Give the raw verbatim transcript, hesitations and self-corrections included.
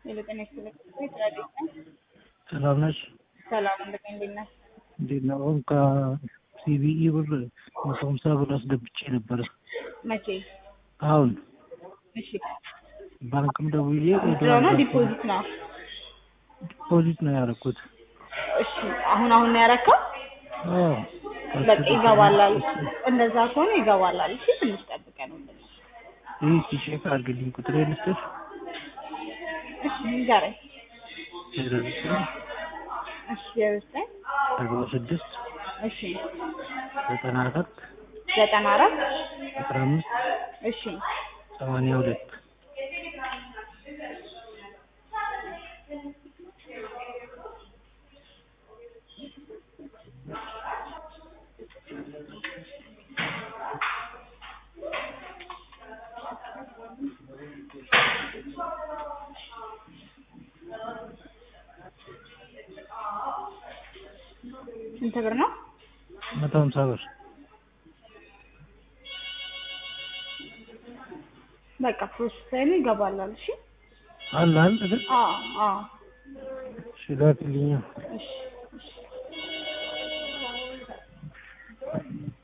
የለቀነሽ ስለከፈይ ትራዲሽን ሰላም ነሽ? ሰላም እንደምን እንደና እንዴት ነው? ከሲቢኢ ብር መቶ ሃምሳ ብር አስገብቼ ነበር። መቼ? አሁን እሺ ባንክም ደውዬ ድሮና ዲፖዚት ነው ዲፖዚት ነው ያደረኩት። እሺ አሁን አሁን ነው ያደረከው? አዎ በቃ ይገባላል። እንደዛ ከሆነ ይገባላል። እሺ ትንሽ ጠብቀን ነው። ይህ ቼክ አድርግልኝ። ቁጥሬ ልስጥሽ? እሺ ንገረኝ። ዘጠኝ እሺ ዘጠኝ አርባ ስድስት እሺ ዘጠና አራት ዘጠና አራት አስራ አምስት እሺ ሰማንያ ሁለት ስንት ብር ነው? መቶ ሃምሳ ብር። በቃ ፕሮሰስ ላይ ነው ይገባላል። እሺ አለ አይደል? አዎ አዎ እሺ ላክልኝ። እሺ እሺ